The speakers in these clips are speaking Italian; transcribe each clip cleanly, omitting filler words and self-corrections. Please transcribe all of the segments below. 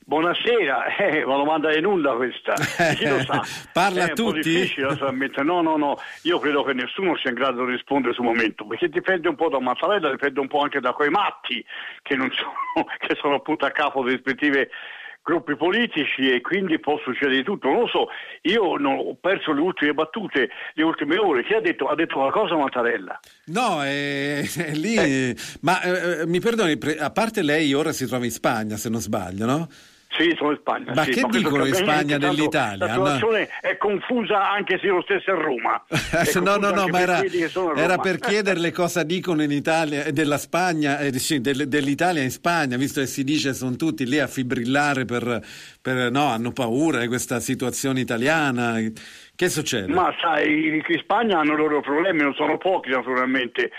Buonasera, ma lo manda in onda questa, chi lo sa? Parla a È un tutti? po' difficile, naturalmente. No, io credo che nessuno sia in grado di rispondere sul momento, perché dipende un po' da Mattarella, dipende un po' anche da quei matti che non sono, che sono appunto a capo dei rispettive gruppi politici, e quindi può succedere di tutto. Non lo so, io ho perso le ultime battute, le ultime ore. Chi ha detto? Ha detto qualcosa Mattarella? No, è lì. Ma mi perdoni, a parte lei ora si trova in Spagna, se non sbaglio, no? Sì, sono in Spagna. Ma sì. che dicono in Spagna dell'Italia? La situazione è confusa anche se io lo stesso a Roma. No, ma era per Roma. chiederle cosa dicono in Italia, della Spagna, dell'Italia in Spagna, visto che si dice sono tutti lì a fibrillare no, hanno paura di questa situazione italiana. Che succede? Ma sai, in Spagna hanno i loro problemi, non sono pochi naturalmente.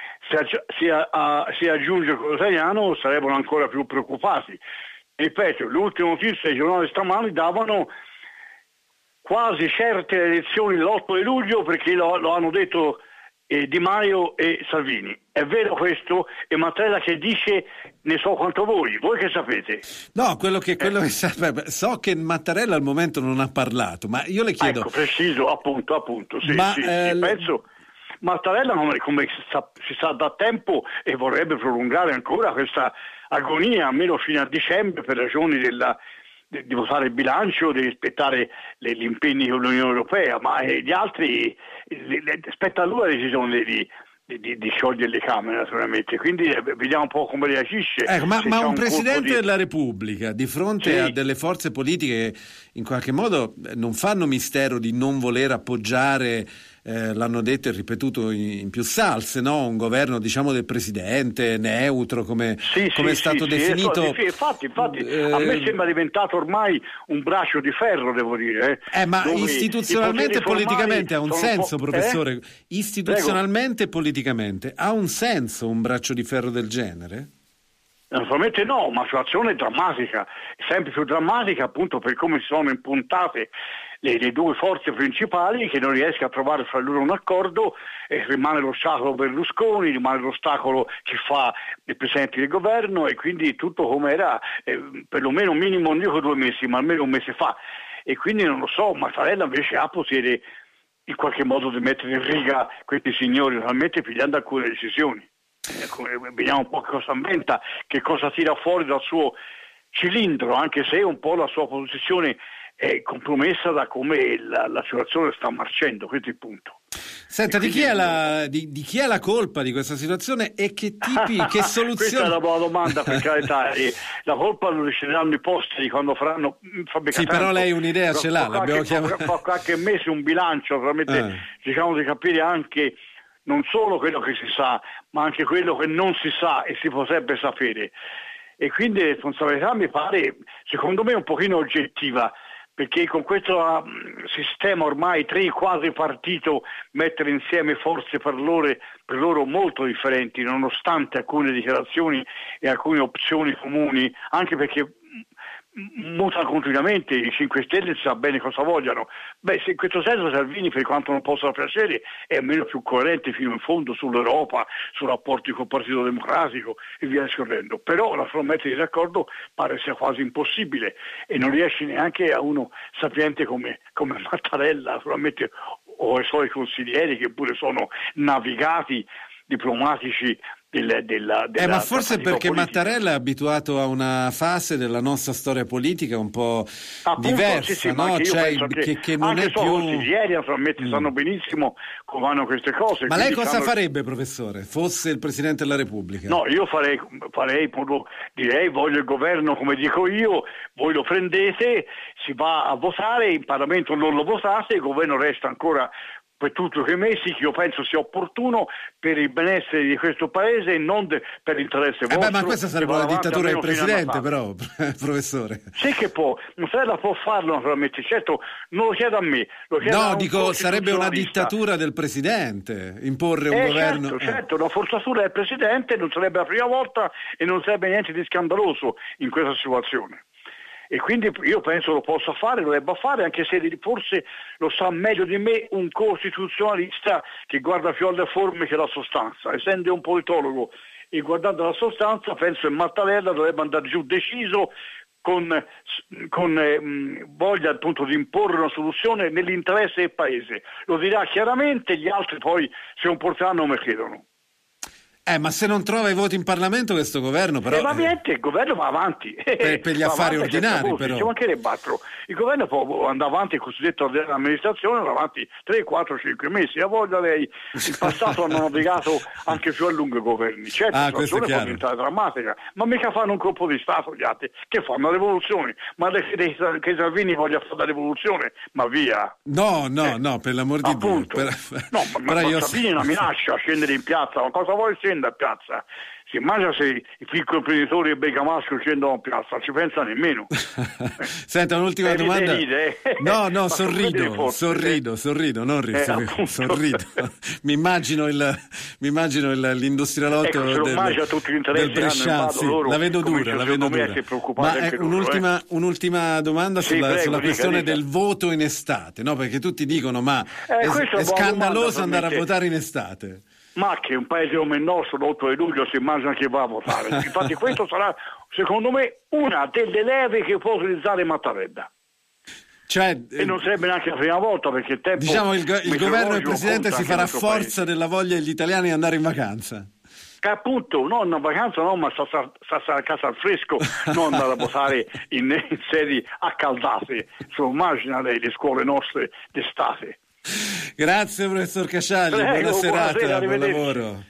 Si aggiunge quello italiano, sarebbero ancora più preoccupati. Ripeto, l'ultima notizia dei giornali stamani davano quasi certe elezioni l'8 di luglio, perché lo hanno detto Di Maio e Salvini. È vero questo? E Mattarella che dice ne so quanto voi che sapete? No, quello che so che Mattarella al momento non ha parlato, ma io le chiedo... Ecco, preciso, appunto, sì, ma, sì, penso... Mattarella, come si sa da tempo, e vorrebbe prolungare ancora questa agonia, almeno fino a dicembre, per ragioni di votare il bilancio, di rispettare gli impegni con l'Unione Europea, ma gli altri, spetta a lui la decisione di sciogliere le Camere, naturalmente. Quindi vediamo un po' come reagisce. Ma un Presidente della Repubblica di fronte a delle forze politiche che in qualche modo non fanno mistero di non voler appoggiare, l'hanno detto e ripetuto in più salse, no? Un governo, diciamo, del Presidente, neutro, come è stato definito. Infatti, a me sembra diventato ormai un braccio di ferro, devo dire. Ma istituzionalmente e politicamente ha un senso, professore? Istituzionalmente e politicamente ha un senso un braccio di ferro del genere? Naturalmente no, ma la situazione è drammatica, sempre più drammatica appunto per come si sono impuntate le due forze principali, che non riescono a trovare fra loro un accordo, rimane l'ostacolo Berlusconi, rimane l'ostacolo che fa il Presidente del governo, e quindi tutto come era perlomeno minimo, non dico 2 mesi, ma almeno un mese fa. E quindi non lo so, Mattarella invece ha potere in qualche modo di mettere in riga questi signori, naturalmente pigliando alcune decisioni. Vediamo un po' che cosa inventa, che cosa tira fuori dal suo cilindro, anche se un po' la sua posizione è compromessa da come la situazione sta marcendo. Questo è il punto. Senta, di chi è la colpa di questa situazione e che soluzioni? Questa è una buona domanda, per carità. La colpa lo decideranno i posteri quando faranno Sì, però lei un'idea ce l'ha, l'abbiamo chiamato. Fra qualche mese un bilancio, veramente diciamo di capire anche non solo quello che si sa, ma anche quello che non si sa e si potrebbe sapere. E quindi la responsabilità mi pare, secondo me, un pochino oggettiva, perché con questo sistema ormai quadripartito, mettere insieme forze per loro molto differenti, nonostante alcune dichiarazioni e alcune opzioni comuni, anche perché muta continuamente, i 5 Stelle sa bene cosa vogliono. Se in questo senso Salvini, per quanto non possa piacere, è almeno più coerente fino in fondo sull'Europa, sui rapporti col Partito Democratico e via discorrendo. Però naturalmente il raccordo pare sia quasi impossibile, e non riesce neanche a uno sapiente come Mattarella, naturalmente, o ai suoi consiglieri, che pure sono navigati diplomatici ma forse perché politica. Mattarella è abituato a una fase della nostra storia politica un po' appunto, diversa, sì, no? Cioè, che non è più... consiglieri naturalmente sanno benissimo come vanno queste cose. Ma lei cosa farebbe, professore, fosse il Presidente della Repubblica? No, io direi voglio il governo come dico io, voi lo prendete, si va a votare, in Parlamento non lo votate, il governo resta ancora per tutti quei mesi, che io penso sia opportuno per il benessere di questo paese e non per l'interesse vostro. Ma questa sarebbe una dittatura del Presidente, però, professore. Sì che può, Mattarella può farlo naturalmente, certo, non lo chiede a me, lo chiede a un dico, sarebbe una dittatura del Presidente, imporre un governo... Certo, una forzatura del Presidente, non sarebbe la prima volta e non sarebbe niente di scandaloso in questa situazione. E quindi io penso lo possa fare, lo debba fare, anche se forse lo sa meglio di me un costituzionalista che guarda più alle forme che alla sostanza. Essendo un politologo e guardando la sostanza, penso che Mattarella dovrebbe andare giù deciso, voglia appunto di imporre una soluzione nell'interesse del paese. Lo dirà chiaramente, gli altri poi si comporteranno come credono. Ma se non trova i voti in Parlamento questo governo però... ma niente, il governo va avanti. Per gli affari ordinari però. Ci mancherebbe altro. Il governo può andare avanti, il cosiddetto amministrazione, va avanti 3, 4, 5 mesi. A voglia lei, in passato hanno navigato anche più a lungo i governi. Certo, la situazione può diventare drammatica, ma mica fanno un colpo di Stato gli altri, che fanno una rivoluzione. Ma che Salvini voglia fare la rivoluzione, ma via. No, per l'amor di Dio. Ma Salvini è una minaccia a scendere in piazza, ma cosa vuoi scendere a piazza? Si immagina se i piccoli imprenditori e Bergamasco scendono a piazza, non ci pensa nemmeno. Senta, un'ultima domanda. No, sorrido, sorrido. Mi immagino l'industrialotto del Bresciano, sì, la vedo dura. Ma un'ultima domanda sulla questione del voto in estate, no? Perché tutti dicono è scandaloso andare a votare in estate. Ma che un paese come il nostro l'8 di luglio si immagina che va a votare. Infatti questo sarà, secondo me, una delle leve che può utilizzare Mattarella. E non sarebbe neanche la prima volta, perché il tempo... Diciamo il governo e il Presidente si farà forza della voglia degli italiani di andare in vacanza. Che appunto, non in vacanza no, ma sta a casa al fresco, non andare a votare in sedi accaldate. Immagina lei le scuole nostre d'estate. Grazie professor Casciagli, buona serata, buon lavoro.